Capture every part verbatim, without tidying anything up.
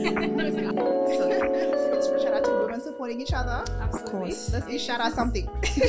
So, shout out to women supporting each other. Absolutely. Of course. Let's each shout out something.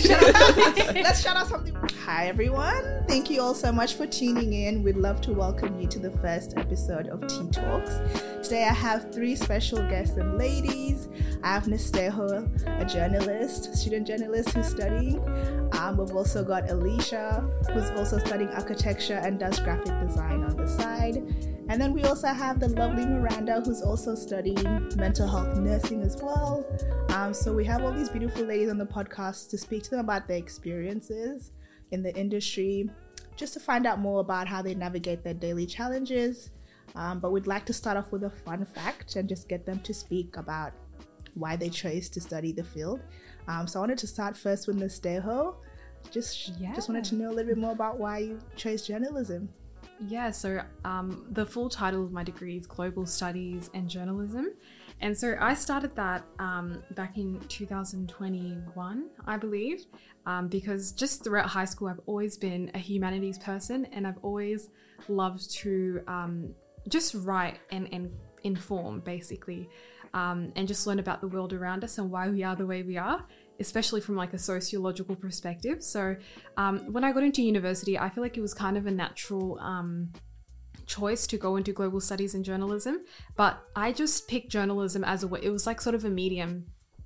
Let's shout out something. Hi everyone. Thank you all so much for tuning in. We'd love to welcome you to the first episode of Tea Talks. Today I have three special guests and ladies. I have Nestejo, a journalist, student journalist who's studying. Um, we've also got Alicia, who's also studying architecture and does graphic design on the side. And then we also have the lovely Miranda, who's also studying mental health nursing as well. Um, so we have all these beautiful ladies on the podcast to speak to them about their experiences in the industry, just to find out more about how they navigate their daily challenges. Um, but we'd like to start off with a fun fact and just get them to speak about why they chose to study the field. Um, so I wanted to start first with Nestejo. Just, yeah. just wanted to know a little bit more about why you chose journalism. Yeah, so um, the full title of my degree is Global Studies and Journalism. And so I started that um, back in two thousand twenty-one, I believe, um, because just throughout high school, I've always been a humanities person and I've always loved to um, just write and, and inform, basically, um, and just learn about the world around us and why we are the way we are, especially from like a sociological perspective. So um, when I got into university, I feel like it was kind of a natural um, choice to go into global studies and journalism, but I just picked journalism as a way, it was like sort of a medium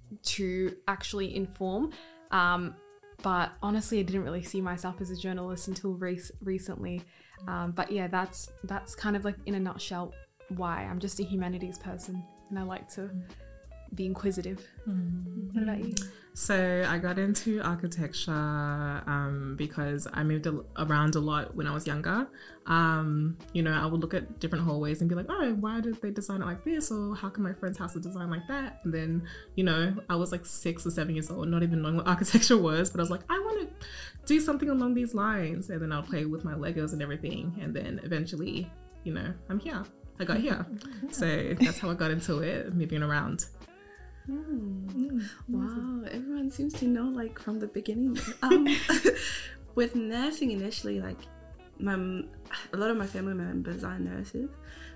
to actually inform. Um, but honestly, I didn't really see myself as a journalist until re- recently. Um, but yeah, that's that's kind of like in a nutshell why. I'm just a humanities person and I like to be inquisitive. Mm-hmm. What about you? So I got into architecture um, because I moved a- around a lot when I was younger. Um, you know, I would look at different hallways and be like, oh, why did they design it like this? Or how come my friend's house is designed like that? And then, you know, I was like six or seven years old, not even knowing what architecture was, but I was like, I want to do something along these lines. And then I'll play with my Legos and everything. And then eventually, you know, I'm here. I got here. So that's how I got into it, moving around. Mm. Mm. Wow, everyone seems to know like from the beginning. Um, with nursing initially, like my a lot of my family members are nurses,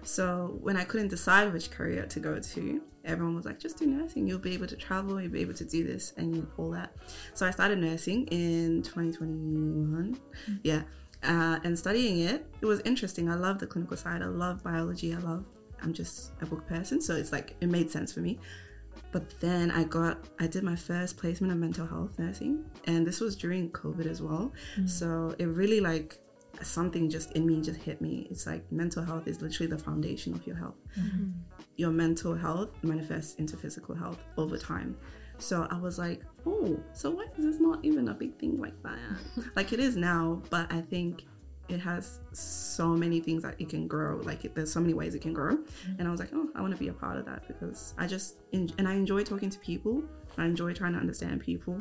so when I couldn't decide which career to go to, everyone was like, just do nursing, you'll be able to travel, you'll be able to do this and all that. So I started nursing in twenty twenty-one. Mm-hmm. Yeah, uh, and studying it, it was interesting. I love the clinical side, I love biology, I love I'm just a book person, so it's like it made sense for me. But then I got, I did my first placement of mental health nursing, and this was during COVID as well. Mm. So it really like, something just in me just hit me. It's like mental health is literally the foundation of your health. Mm-hmm. Your mental health manifests into physical health over time. So I was like, oh, so why is this not even a big thing like that? Like it is now, but I think it has so many things that it can grow. Like it, there's so many ways it can grow. Mm-hmm. And I was like, oh, I want to be a part of that because I just, en- and I enjoy talking to people. I enjoy trying to understand people.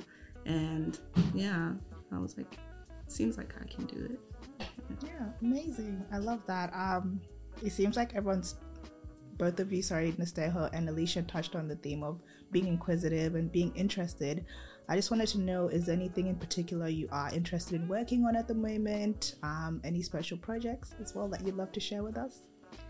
And yeah, I was like, seems like I can do it. Yeah, amazing. I love that. Um, it seems like everyone's, both of you, sorry, Nestejo and Alicia touched on the theme of being inquisitive and being interested. I just wanted to know, is there anything in particular you are interested in working on at the moment? Um, any special projects as well that you'd love to share with us?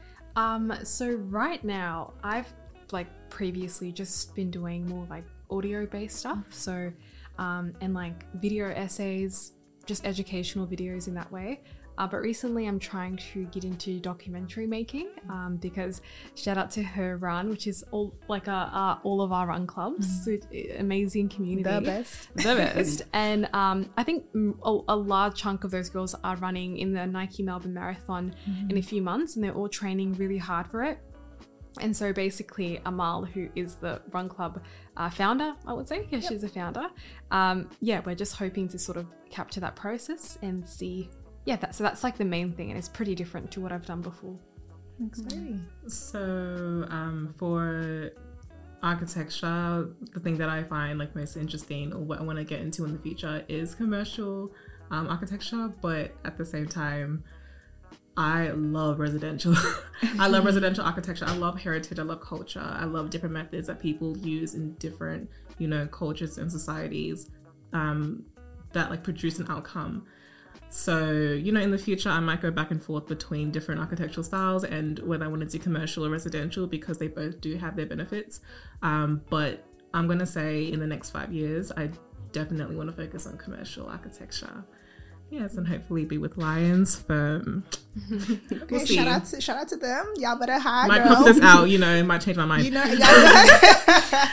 Um, so right now, I've like previously just been doing more like audio-based stuff. So, um, and like video essays, just educational videos in that way. Uh, but recently I'm trying to get into documentary making um, because shout out to Her Run, which is all like a, uh, all of our run clubs. Mm. So, amazing community. The best. The best. And um, I think a, a large chunk of those girls are running in the Nike Melbourne Marathon mm. in a few months, and they're all training really hard for it. And so basically Amal, who is the Run Club uh, founder, I would say, yeah, yep. She's a founder. Um, yeah, we're just hoping to sort of capture that process and see, yeah, that, so that's like the main thing, and it's pretty different to what I've done before. Exciting. So um, for architecture, the thing that I find like most interesting or what I want to get into in the future is commercial um, architecture, but at the same time, I love residential. I love residential architecture. I love heritage. I love culture. I love different methods that people use in different, you know, cultures and societies um, that like produce an outcome. So, you know, in the future, I might go back and forth between different architectural styles and whether I want to do commercial or residential, because they both do have their benefits. Um, but I'm going to say in the next five years, I definitely want to focus on commercial architecture. Yes, and hopefully be with Lions for... Okay, we'll see. shout out to shout out to them. Y'all better hire. Might girl. pop this out, you know, might change my mind. You know, yeah.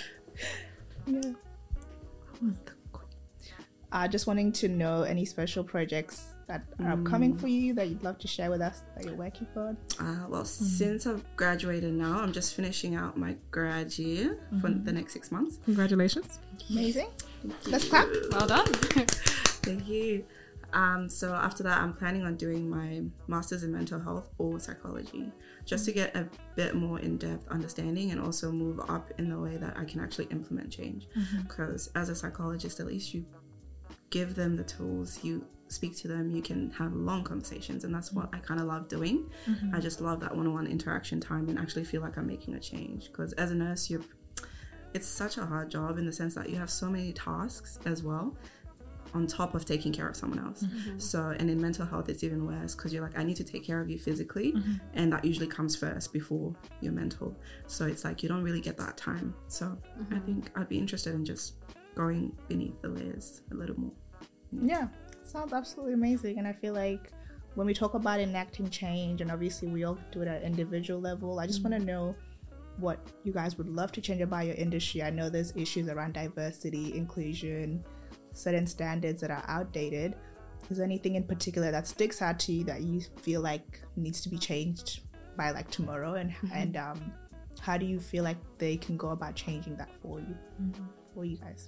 Uh, just wanting to know any special projects that are upcoming for you that you'd love to share with us that you're working for. Uh, well, mm-hmm. since I've graduated now, I'm just finishing out my grad year mm-hmm. for the next six months. Congratulations. Amazing. Let's clap. Well done. Thank you. Um, so after that, I'm planning on doing my master's in mental health or psychology, just to get a bit more in-depth understanding and also move up in the way that I can actually implement change. Because mm-hmm. as a psychologist, at least you give them the tools, you speak to them, you can have long conversations, and that's what I kind of love doing. Mm-hmm. I just love that one-on-one interaction time and actually feel like I'm making a change. Because as a nurse, you're it's such a hard job in the sense that you have so many tasks as well on top of taking care of someone else. Mm-hmm. So, and in mental health, it's even worse because you're like, I need to take care of you physically, mm-hmm. and that usually comes first before your mental. So it's like you don't really get that time. So mm-hmm. I think I'd be interested in just going beneath the layers a little more. Yeah, sounds absolutely amazing. And I feel like when we talk about enacting change, and obviously we all do it at an individual level, I just mm-hmm. want to know what you guys would love to change about your industry. I know there's issues around diversity, inclusion, certain standards that are outdated. Is there anything in particular that sticks out to you that you feel like needs to be changed by like tomorrow? And mm-hmm. and um, how do you feel like they can go about changing that for you, mm-hmm. for you guys?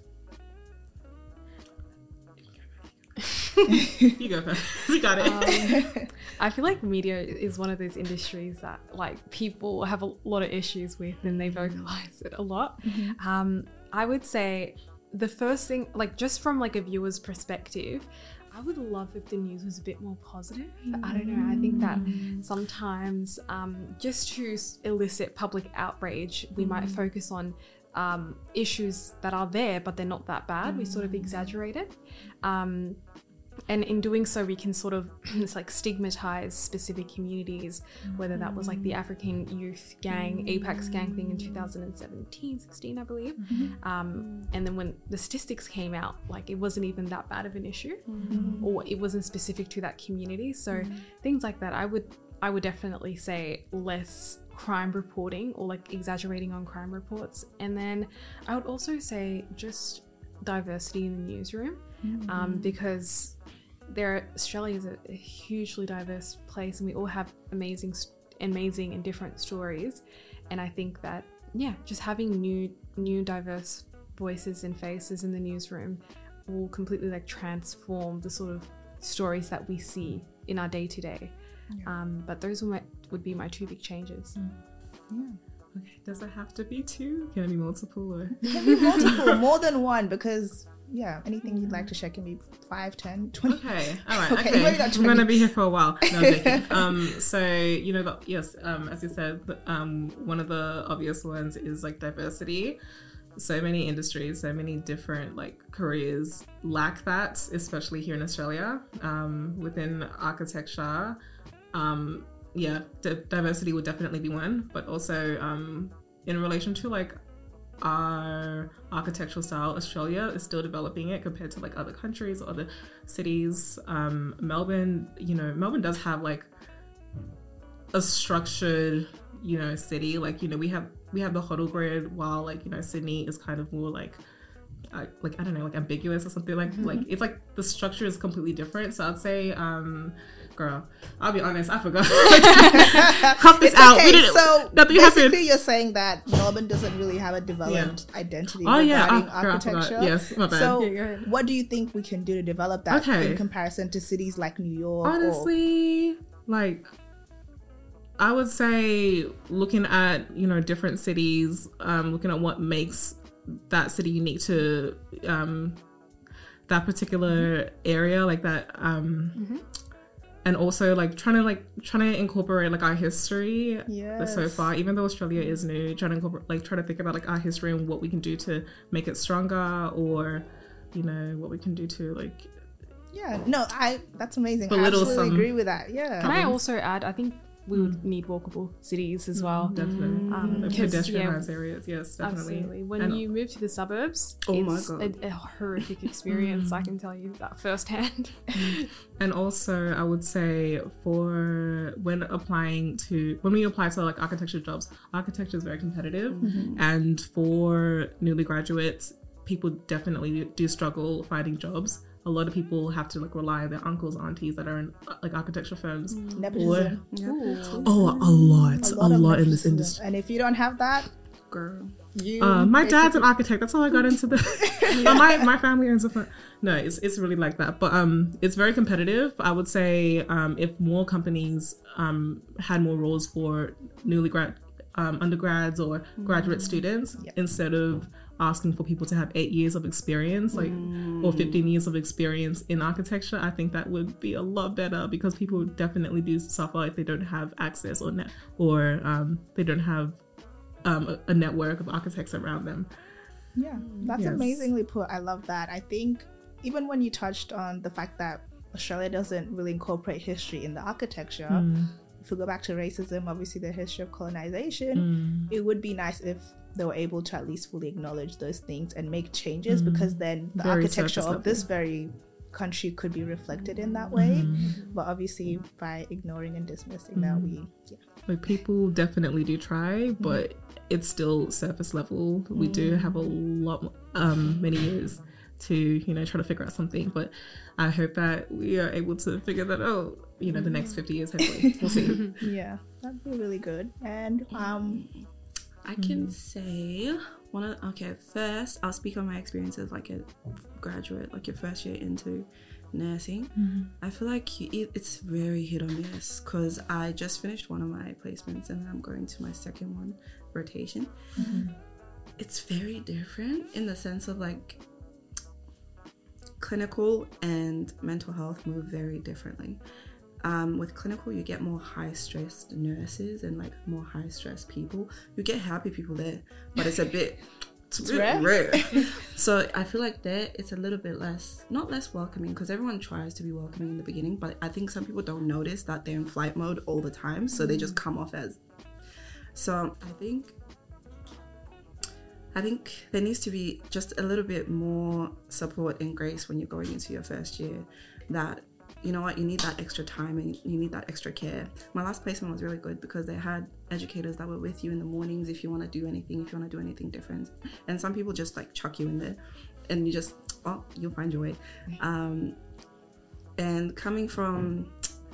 You go first. You got it. Um, I feel like media is one of those industries that like people have a lot of issues with, and they vocalize it a lot. Mm-hmm. Um, I would say the first thing, like just from like a viewer's perspective, I would love if the news was a bit more positive. Mm. I don't know. I think that sometimes um, just to elicit public outrage, we mm. might focus on um, issues that are there, but they're not that bad. Mm. We sort of exaggerate it. Um, And in doing so, we can sort of it's like stigmatize specific communities, whether that was like the African youth gang, Apex gang thing in two thousand seventeen, sixteen, I believe. Mm-hmm. Um, and then when the statistics came out, like it wasn't even that bad of an issue, mm-hmm. or it wasn't specific to that community. So mm-hmm. things like that, I would I would definitely say less crime reporting or like exaggerating on crime reports. And then I would also say just diversity in the newsroom, mm-hmm. um, because there Australia is a, a hugely diverse place, and we all have amazing amazing and different stories. And I think that yeah just having new new diverse voices and faces in the newsroom will completely like transform the sort of stories that we see in our day to day. Um but those were my, would be my two big changes. mm. Yeah. Okay, does it have to be two? Can it be multiple? Or? It can be multiple, more than one, because yeah, anything you'd like to share can be five, ten, twenty. Okay, all right, okay. okay. I'm going to be here for a while. No, I'm joking. um, so, you know, the, yes, um, as you said, um, one of the obvious ones is like diversity. So many industries, so many different like careers lack that, especially here in Australia. Um, within architecture, um, yeah, d- diversity would definitely be one, but also um, in relation to like our architectural style, Australia is still developing it compared to like other countries or other cities. um Melbourne, you know, Melbourne does have like a structured, you know, city. Like, you know, we have we have the Hoddle grid, while like, you know, Sydney is kind of more like uh, like I don't know, like ambiguous or something. Like mm-hmm. like it's like the structure is completely different. So I'd say um girl, I'll be honest, I forgot. Cut this it's out. Okay. So basically, happened. You're saying that Melbourne doesn't really have a developed yeah. identity oh, regarding yeah. oh, architecture. Girl, yes, my bad. So, yeah, what do you think we can do to develop that okay. in comparison to cities like New York? Honestly, or... like I would say, looking at, you know, different cities, um, looking at what makes that city unique to um, that particular mm-hmm. area, like that. Um, mm-hmm. And also like trying to like trying to incorporate like our history yes. so far, even though Australia is new, trying to incorporate like try to think about like our history and what we can do to make it stronger, or you know what we can do to like Yeah, no, I that's amazing. I Belittle absolutely some- agree with that. Yeah. Can I also add, I think we would need walkable cities as well. Definitely. Um, The 'cause, pedestrianized yeah, areas, yes, definitely. Absolutely. When And- you move to the suburbs, Oh my it's God. A, a horrific experience. I can tell you that firsthand. And also, I would say for when applying to, when we apply to like architecture jobs, architecture is very competitive. Mm-hmm. And for newly graduates, people definitely do struggle finding jobs. A lot of people have to like rely on their uncles, aunties that are in uh, like architecture firms. Nepotism. Oh, a lot, a lot, of in this nepotism. industry. And if you don't have that, Girl. you Uh, my dad's basically- an architect. That's how I got into the. uh, my my family owns a firm. No, it's it's really like that. But um, it's very competitive. I would say um, if more companies um had more roles for newly grad um, undergrads or graduate students Yep. instead of asking for people to have eight years of experience, like or fifteen years of experience in architecture, I think that would be a lot better because people definitely do suffer if they don't have access or net or um, they don't have um, a, a network of architects around them. Yeah, that's Yes. amazingly put. I love that. I think even when you touched on the fact that Australia doesn't really incorporate history in the architecture, if we go back to racism, obviously the history of colonization, it would be nice if they were able to at least fully acknowledge those things and make changes because then the Very architecture surface of this very country could be reflected in that way. But obviously by ignoring and dismissing that, we yeah. Like people definitely do try, but it's still surface level. We do have a lot, um, many years to you know try to figure out something. But I hope that we are able to figure that out. You know, the next fifty years, hopefully, we'll see. Yeah, that'd be really good. And um, I can say one of okay. First, I'll speak on my experience as like a graduate, like your first year into nursing. I feel like you, it- it's very hit or miss because I just finished one of my placements and then I'm going to my second one rotation. It's very different in the sense of like clinical and mental health move very differently. Um, with clinical, you get more high-stressed nurses and like more high-stressed people. You get happy people there, but it's a bit it's, It's really rare. rare. So I feel like there it's a little bit less, not less welcoming, because everyone tries to be welcoming in the beginning, but I think some people don't notice that they're in flight mode all the time, so they just come off as. So I think. I think there needs to be just a little bit more support and grace when you're going into your first year. That, you know what, you need that extra time and you need that extra care. My last placement was really good because they had educators that were with you in the mornings if you want to do anything, if you want to do anything different. And some people just like chuck you in there and you just, oh, you'll find your way. Um, and coming from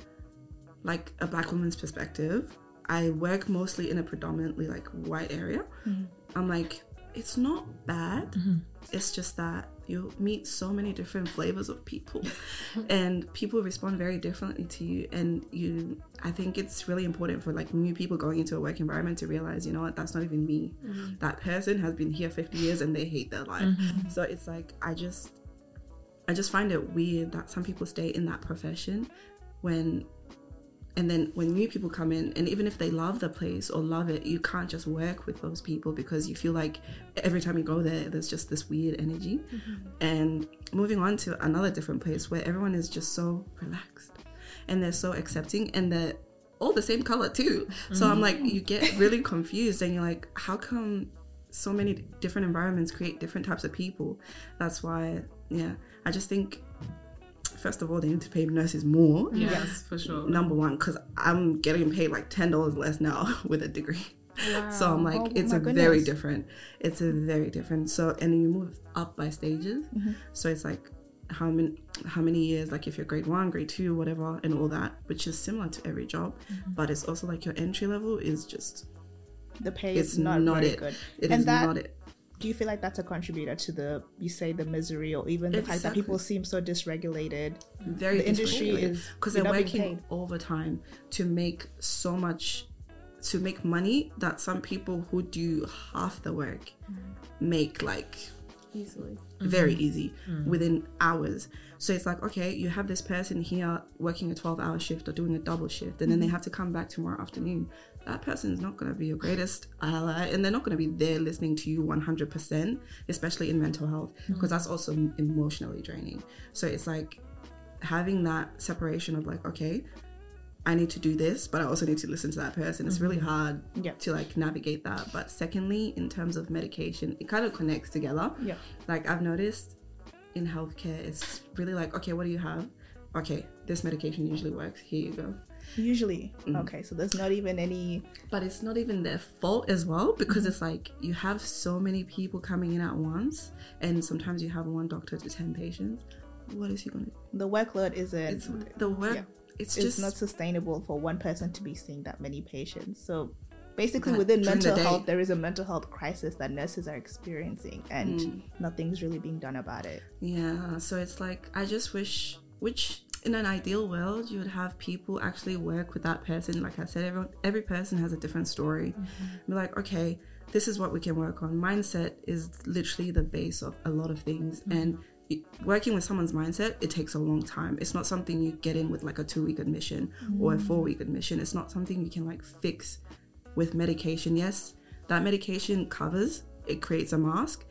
like a black woman's perspective, I work mostly in a predominantly like white area. I'm like, it's not bad. It's just that you meet so many different flavors of people and people respond very differently to you. And you, I think it's really important for like new people going into a work environment to realize, you know what, that's not even me. That person has been here fifty years and they hate their life. So it's like, I just, I just find it weird that some people stay in that profession when and then when new people come in, and even if they love the place or love it, you can't just work with those people because you feel like every time you go there, there's just this weird energy. And moving on to another different place where everyone is just so relaxed and they're so accepting and they're all the same color too. So I'm like, you get really confused and you're like, how come so many different environments create different types of people? That's why, yeah, I just think first of all, they need to pay nurses more. Yes, for sure. Number one, because I'm getting paid like ten dollars less now with a degree. Wow. So I'm like, Oh, it's my a goodness. very different. It's a very different. So, and you move up by stages. So it's like how many how many years, like if you're grade one, grade two, whatever, and all that, which is similar to every job. But it's also like your entry level is just, the pay it's is not, not very it. good. It And is that- not it. Do you feel like that's a contributor to the, you say, the misery or even the fact that Exactly. people seem so dysregulated? Very The industry dysregulated. is- because you're they're not being working paid. overtime to make so much, to make money that some people who do half the work make like Easily. very easy within hours. So it's like, okay, you have this person here working a twelve hour shift or doing a double shift, and then they have to come back tomorrow afternoon. That person is not going to be your greatest ally, and they're not going to be there listening to you one hundred percent, especially in mental health, because that's also emotionally draining. So it's like, having that separation of like, okay, I need to do this, but I also need to listen to that person. It's really hard Yep. to like navigate that. But secondly, in terms of medication, it kind of connects together. Yep. Like I've noticed in healthcare, it's really like, okay, what do you have? Okay, this medication usually works. Here you go. Usually. Okay, so there's not even any. But it's not even their fault as well, because it's like you have so many people coming in at once, and sometimes you have one doctor to ten patients. What is he gonna do? The workload isn't. It's the work. Yeah. It's It's just not sustainable for one person to be seeing that many patients. So basically, That within during the mental day- health, there is a mental health crisis that nurses are experiencing, and nothing's really being done about it. yeah. So it's like I just wish, which in an ideal world, you would have people actually work with that person. Like I said, everyone, every person has a different story. Be like, okay, this is what we can work on. Mindset is literally the base of a lot of things, and it, working with someone's mindset, it takes a long time. It's not something you get in with like a two week admission or a four week admission. It's not something you can like fix with medication. Yes, that medication covers, it creates a mask,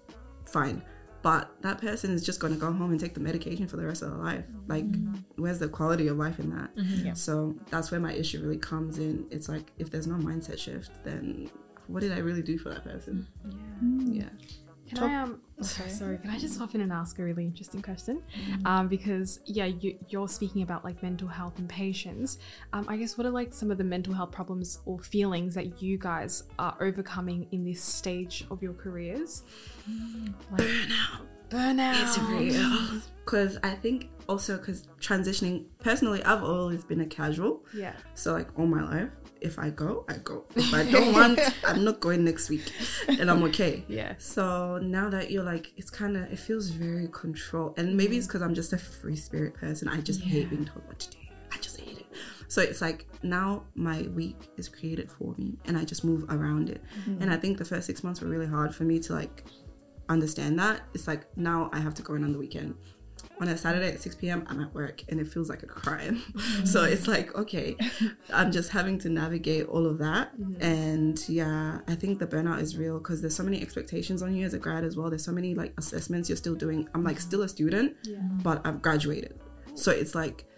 fine. But that person is just going to go home and take the medication for the rest of their life. Like, where's the quality of life in that? Yeah. So that's where my issue really comes in. It's like, if there's no mindset shift, then what did I really do for that person? Yeah. Can I um sorry, sorry, can I just hop in and ask a really interesting question? Um, because yeah, you, you're speaking about like mental health and patients. Um, I guess what are like some of the mental health problems or feelings that you guys are overcoming in this stage of your careers? Like, burnout. Burnout. It's real. Because I think also because transitioning, personally, I've always been a casual. Yeah. So like all my life, if I go, I go. If I don't want, I'm not going next week, and I'm okay. Yeah. So now that you're like, it's kind of, it feels very controlled, and maybe it's because I'm just a free spirit person. I just hate being told what to do. I just hate it. So it's like now my week is created for me, and I just move around it. And I think the first six months were really hard for me to like understand that. It's like now I have to go in on the weekend. On a Saturday at six p.m. I'm at work, and it feels like a crime. So it's like, okay, I'm just having to navigate all of that. And yeah, I think the burnout is real because there's so many expectations on you as a grad as well. There's so many like assessments you're still doing. I'm like still a student, but I've graduated. So it's like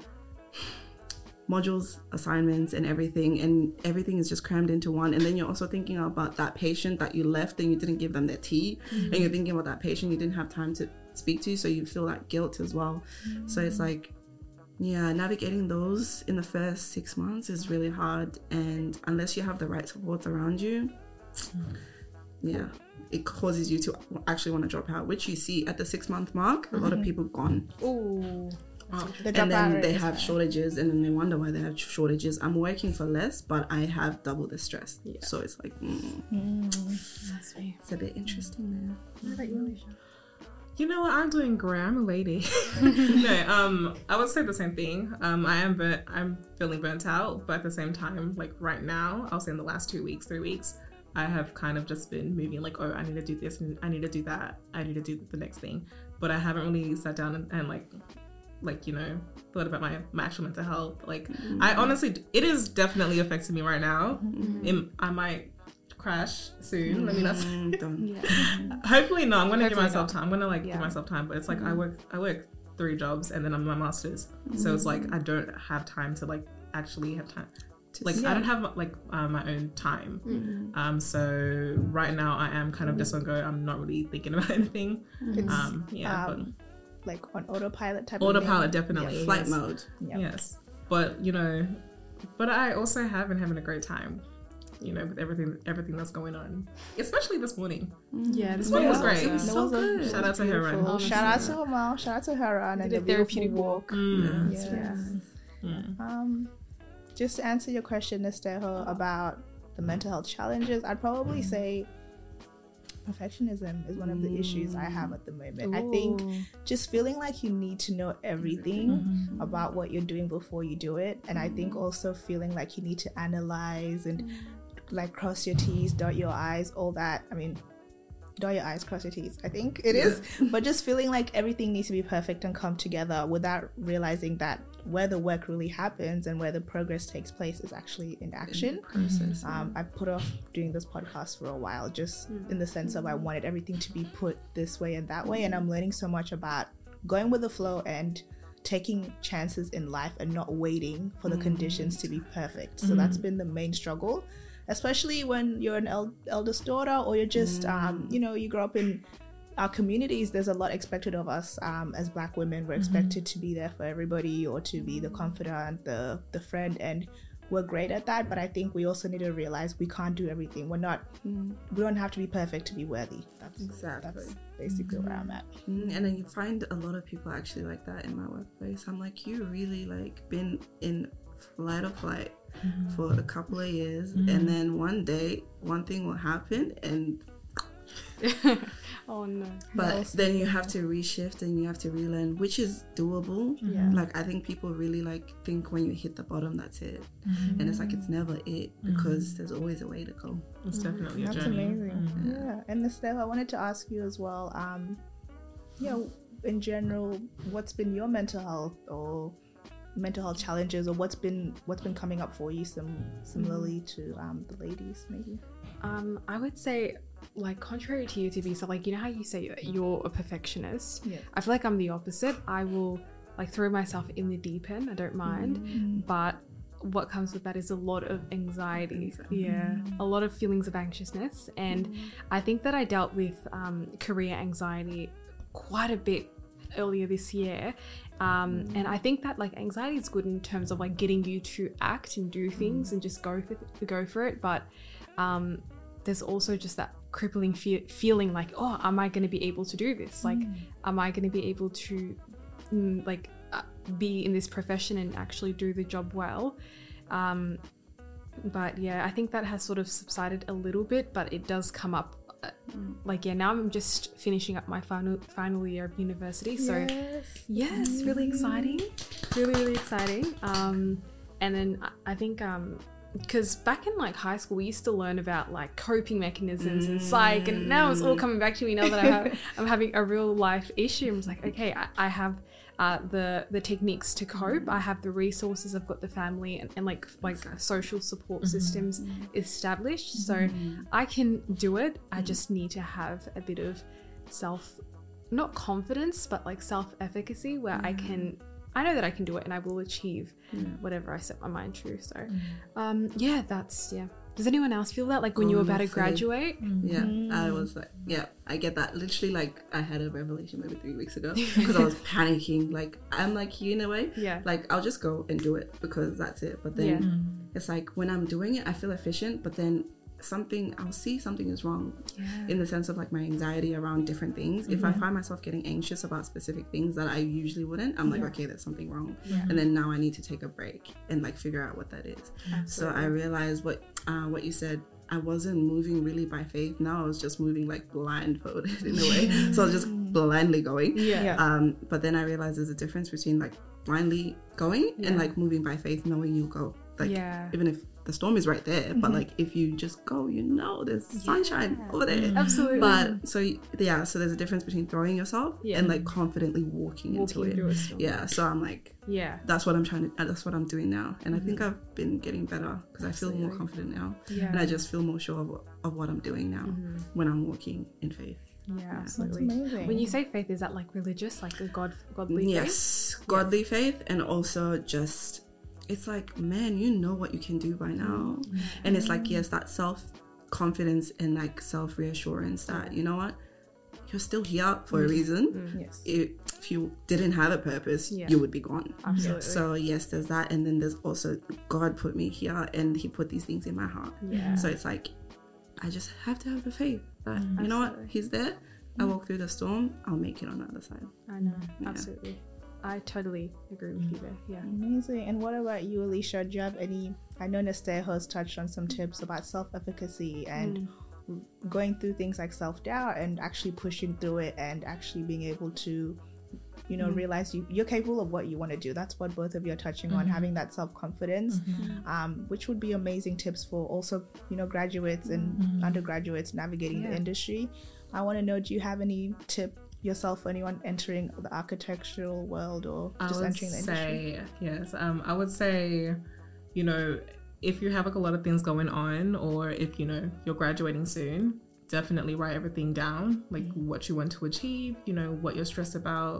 modules, assignments, and everything, and everything is just crammed into one. And then you're also thinking about that patient that you left and you didn't give them their tea, and you're thinking about that patient you didn't have time to speak to, so you feel that guilt as well. So it's like, yeah, navigating those in the first six months is really hard, and unless you have the right supports around you, yeah, it causes you to actually want to drop out, which you see at the six month mark. A lot of people gone. Ooh. The And dropout then rate they is have high. shortages, and then they wonder why they have shortages. I'm working for less, but I have double the stress. Yeah. So it's like, mm, That's me. it's a bit interesting there. What about you, Alicia? You know what? I'm doing great. I'm a lady. no, um, I would say the same thing. Um, I am burnt. I'm feeling burnt out, but at the same time, like right now, I'll say in the last two weeks, three weeks, I have kind of just been moving like, oh, I need to do this, and I need to do that. I need to do the next thing. But I haven't really sat down and, and like, like you know, thought about my, my actual mental health. Like, mm-hmm. I honestly, it is definitely affecting me right now. Mm-hmm. It, I might crash soon. Let me not. Yeah. Hopefully not. I'm gonna Hopefully give myself not. time. I'm gonna like Yeah. give myself time. But it's like I work I work three jobs and then I'm my master's. So it's like I don't have time to like actually have time. Like Yeah. I don't have like uh, my own time. Mm-hmm. Um. So right now I am kind of just on go. I'm not really thinking about anything. It's, Um. Yeah. um, like on autopilot type but of autopilot thing. definitely. Flight yes. mode. Yeah. Yes. But you know, but I also have been having a great time. You know, with everything everything that's going on, especially this morning. Yeah, This one was great. It was So so good. Shout out to her run. beautiful. Shout out to her mom. Shout out to her run and Did the a beautiful therapeutic walk. Mm. Yes. Yeah. Mm. Um, just to answer your question, Estejo, about the mental health challenges, I'd probably say perfectionism is one of the issues I have at the moment. I think Ooh. just feeling like you need to know everything Mm-hmm. about what you're doing before you do it, and I think also feeling like you need to analyze and like cross your T's, dot your I's, all that. I mean, dot your I's, cross your T's, I think it is. But just feeling like everything needs to be perfect and come together without realizing that where the work really happens and where the progress takes place is actually in action. Process. Um, I put off doing this podcast for a while, just in the sense of I wanted everything to be put this way and that way, and I'm learning so much about going with the flow and taking chances in life and not waiting for the mm. conditions to be perfect. So mm. that's been the main struggle, especially when you're an el- eldest daughter, or you're just, mm. um, you know, you grow up in our communities. There's a lot expected of us um, as Black women. We're expected mm-hmm. to be there for everybody, or to be the confidant, the the friend, and we're great at that. But I think we also need to realize we can't do everything. We're not, mm. we don't have to be perfect to be worthy. That's exactly that's basically mm-hmm. where I'm at. Mm, and then you find a lot of people actually like that in my workplace. I'm like, you really like been in flight or flight mm-hmm. for a couple of years, mm-hmm. and then one day one thing will happen and oh no. But then you have to reshift and you have to relearn, which is doable. Yeah. Like I think people really like think when you hit the bottom, that's it. Mm-hmm. And it's like it's never it, because mm-hmm. there's always a way to go. It's mm-hmm. definitely a that's journey. Amazing. Mm-hmm. Yeah. And Steph, I wanted to ask you as well, um, you know, in general, what's been your mental health or mental health challenges, or what's been what's been coming up for you sim- similarly mm-hmm. to um, the ladies maybe? Um, I would say, like, contrary to you, to be so, like, you know how you say you're a perfectionist? Yeah. I feel like I'm the opposite. I will, like, throw myself in the deep end. I don't mind. Mm-hmm. But what comes with that is a lot of anxiety. Exactly. Yeah. Mm-hmm. A lot of feelings of anxiousness. And mm-hmm. I think that I dealt with um, career anxiety quite a bit earlier this year. Um, mm-hmm. And I think that, like, anxiety is good in terms of, like, getting you to act and do things mm-hmm. and just go for, th- go for it. But um, there's also just that crippling fe- feeling like, oh, am I going to be able to do this? Like, mm. am I going to be able to mm, like uh, be in this profession and actually do the job well? Um, but yeah, I think that has sort of subsided a little bit, but it does come up. Uh, like, yeah, now I'm just finishing up my final final year of university. So yes, yes mm. really exciting. Really, really exciting. Um, and then I, I think... Um, because back in like high school we used to learn about like coping mechanisms mm. and psych, and now it's all coming back to me now that I have, I'm having a real life issue. I'm like, okay, I, I have uh, the the techniques to cope, I have the resources, I've got the family and, and like like social support mm-hmm. systems mm-hmm. established, so mm-hmm. I can do it. I mm-hmm. just need to have a bit of self, not confidence, but like self-efficacy where yeah. I can I know that I can do it and I will achieve yeah. whatever I set my mind to. So, mm. um, yeah, that's, yeah. Does anyone else feel that? Like when oh, you were about to graduate? Yeah, mm. I was like, yeah, I get that. Literally, like, I had a revelation maybe three weeks ago because I was panicking. Like, I'm like you in a way. Yeah. Like, I'll just go and do it because that's it. But then yeah. mm. it's like when I'm doing it, I feel efficient, but then something I'll see something is wrong yeah. in the sense of like my anxiety around different things. Mm-hmm. If I find myself getting anxious about specific things that I usually wouldn't, I'm like, yeah. okay, there's something wrong. Yeah. And then now I need to take a break and like figure out what that is. Absolutely. So I realized what uh, what you said, I wasn't moving really by faith. Now I was just moving like blindfolded in a way. So I was just blindly going. Yeah. Um, but then I realized there's a difference between like blindly going yeah. and like moving by faith, knowing you'll go. Like yeah. even if the storm is right there, mm-hmm. but like if you just go, you know there's sunshine yeah. over there. Absolutely. But so yeah, so there's a difference between throwing yourself yeah. and like confidently walking, walking into it. it yeah. So I'm like, yeah, that's what I'm trying to. That's what I'm doing now, and mm-hmm. I think I've been getting better because I feel more confident now, yeah. and I just feel more sure of what, of what I'm doing now mm-hmm. when I'm walking in faith. Yeah, yeah, absolutely. When you say faith, is that like religious, like a God, godly yes, faith? Yes, godly yeah. faith, and also just. It's like, man, you know what you can do by now. Mm-hmm. And it's like, yes, that self-confidence and like self-reassurance that, you know what, you're still here for mm-hmm. a reason. Mm-hmm. Yes. If you didn't have a purpose, yeah. you would be gone. Absolutely. So yes, there's that. And then there's also God put me here and he put these things in my heart. Yeah. So it's like, I just have to have the faith that, mm-hmm. you know what, he's there. Mm-hmm. I walk through the storm, I'll make it on the other side. I know, yeah. absolutely. I totally agree with you there. Yeah. Amazing. And what about you, Alicia? Do you have any? I know Nestejo has touched on some tips about self-efficacy and mm. going through things like self-doubt and actually pushing through it and actually being able to, you know, mm. realize you, you're capable of what you want to do. That's what both of you are touching mm-hmm. on, having that self-confidence, mm-hmm. um, which would be amazing tips for also, you know, graduates and mm-hmm. undergraduates navigating yeah. the industry. I want to know, do you have any tip yourself or anyone entering the architectural world or just entering the industry? Say, yes, um, I would say, you know, if you have like a lot of things going on, or if, you know, you're graduating soon, definitely write everything down, like mm-hmm. what you want to achieve, you know, what you're stressed about,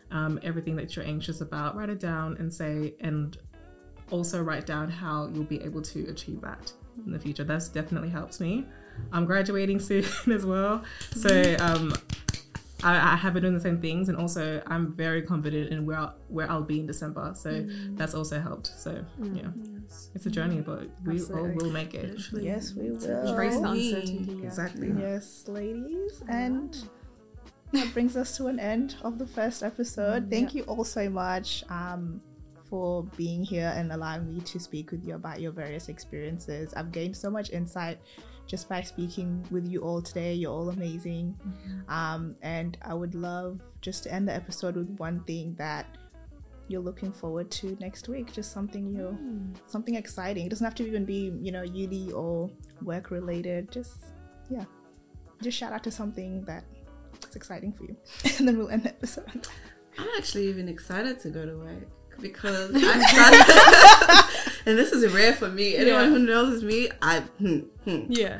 um, everything that you're anxious about, write it down and say, and also write down how you'll be able to achieve that in the future. That's definitely helps me. I'm graduating soon as well, so um, I, I have been doing the same things, and also I'm very confident in where I'll, where I'll be in December. So mm. that's also helped. So mm. yeah, yes. it's a journey, but we Absolutely. all will make it. Literally. Yes, we will. Embrace the uncertainty. Yeah. Exactly. Yes, ladies, and that brings us to an end of the first episode. Thank yeah. you all so much. Um, for being here and allowing me to speak with you about your various experiences. I've gained so much insight just by speaking with you all today. You're all amazing. Mm-hmm. Um, and I would love just to end the episode with one thing that you're looking forward to next week. Just something you mm. something exciting. It doesn't have to even be, you know, uni or work related. Just, yeah. Just shout out to something that's exciting for you. And then we'll end the episode. I'm actually even excited to go to work. Because I started, and this is rare for me. Anyone yeah. who knows me, I hmm, hmm. yeah.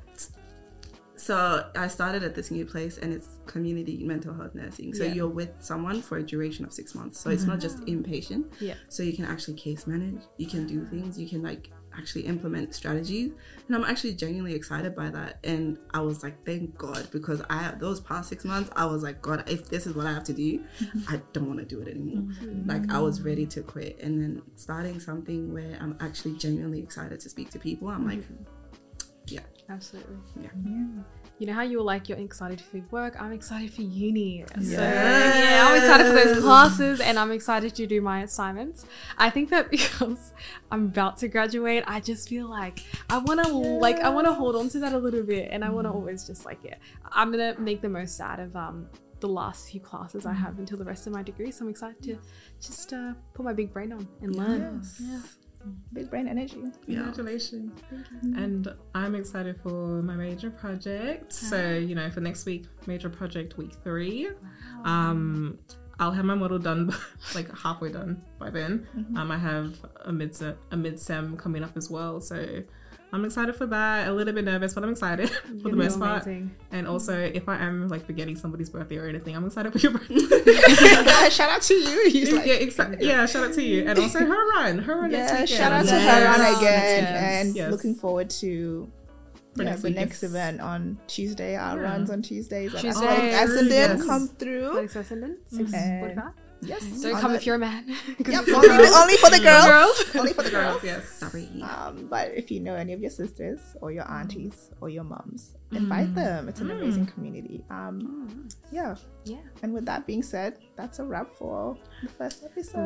So I started at this new place, and it's community mental health nursing. So yeah. you're with someone for a duration of six months. So mm-hmm. it's not just inpatient. Yeah. So you can actually case manage. You can do things. You can like actually implement strategies, and I'm actually genuinely excited by that. And I was like, thank God, because I those past six months I was like, God, if this is what I have to do, I don't want to do it anymore. Mm-hmm. Like I was ready to quit. And then starting something where I'm actually genuinely excited to speak to people, I'm like, yeah, absolutely. Yeah. yeah. You know how you were like, you're excited for work? I'm excited for uni. Yes. So yeah, I'm excited for those classes, and I'm excited to do my assignments. I think that because I'm about to graduate, I just feel like I want to yes. like I want to hold on to that a little bit, and I want to always just like yeah, I'm gonna make the most out of um the last few classes I have until the rest of my degree. So I'm excited to just uh, put my big brain on and learn. Yes. Yeah. Big brain energy. Congratulations. Yeah. And I'm excited for my major project. So, you know, for next week, major project week three. Wow. Um, I'll have my model done, like halfway done by then. Mm-hmm. Um, I have a mid a mid sem coming up as well. So I'm excited for that. A little bit nervous, but I'm excited for You're the most part. Amazing. And also, if I am like forgetting somebody's birthday or anything, I'm excited for your birthday. Shout out to you. Yeah, like, yeah, exactly. Yeah, shout out to you. And also Haran. Haran yeah, next weekend. Shout out yes. to Haran again. Yes. And yes. looking forward to yeah, next the week, next yes. event on Tuesday. Our yeah. runs on Tuesdays. Tuesday. At Essendon Yes. come through. Alex Essendon, six forty-five. Yes. Don't come the, if you're a man. Yep, only, only for the girls. girls. Only for the girls. Yes. Sorry. Um, but if you know any of your sisters or your aunties or your mums, invite mm. them. It's an mm. amazing community. Um, mm. Yeah. Yeah. And with that being said, that's a wrap for the first episode.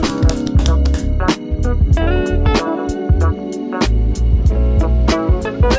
Thank you.